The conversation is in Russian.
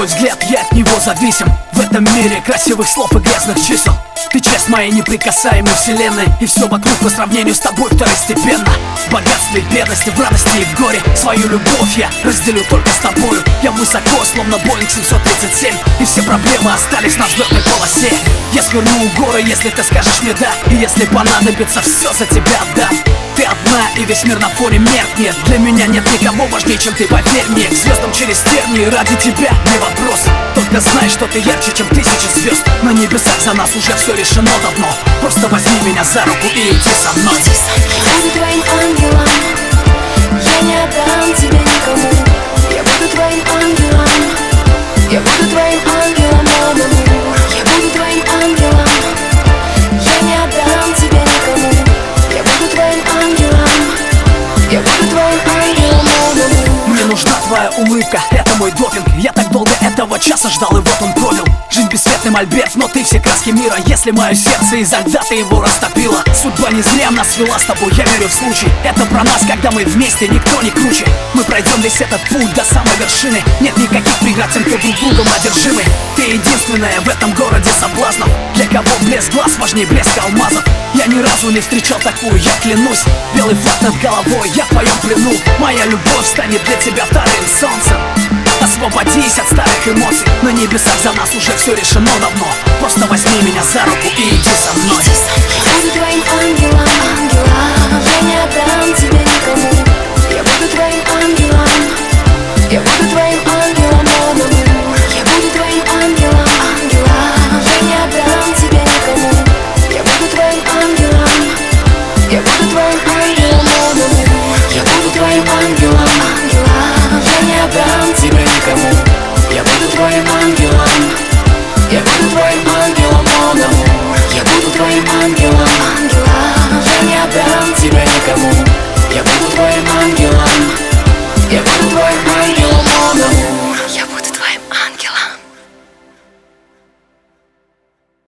твой взгляд, я от него зависим. В этом мире красивых слов и грязных чисел. Ты часть моей неприкасаемой вселенной, и все вокруг по сравнению с тобой второстепенно. В богатстве и бедности, в радости и в горе свою любовь я разделю только с тобою. Я высоко, словно Боинг 737, и все проблемы остались на взлетной полосе. Я сверну горы, если ты скажешь мне да, и если понадобится, все за тебя отдам. Ты одна, и весь мир на фоне меркнет. Для меня нет никого важнее, чем ты, поверь мне. К звездам через тернии, ради тебя не вопрос. Только знай, что ты ярче, чем тысячи звезд. На небесах за нас уже все решено давно. Просто возьми меня за руку и иди со мной. Я буду твоим ангелом, я не отдам тебя никому. Я буду твоим ангелом, я буду твоим ангелом, мой амур. Я буду твоим ангелом, я не отдам тебя никому. Я буду твоим ангелом, я буду твоим ангелом, мой амур. Мне нужна твоя улыбка, это мой допинг. Я так долго этого часа ждал, и вот он пробил. Жизнь бесцветный мольберт, но ты все краски мира. Если мое сердце изо льда, ты его растопила. Судьба не зря нас свела с тобой, я верю в случай. Это про нас, когда мы вместе, никто не круче. Мы пройдем весь этот путь до самой вершины. Нет никаких преград тем, кто друг другом одержимы. Ты единственная в этом городе соблазнов, для кого блеск глаз важнее блеска алмазов. Я ни разу не встречал такую, я клянусь. Белый флаг над головой, я в твоем плену. Моя любовь станет для тебя вторым солнцем. Освободись от старых эмоций. На небесах за нас уже все решено давно. Просто возьми меня за руку и иди со мной.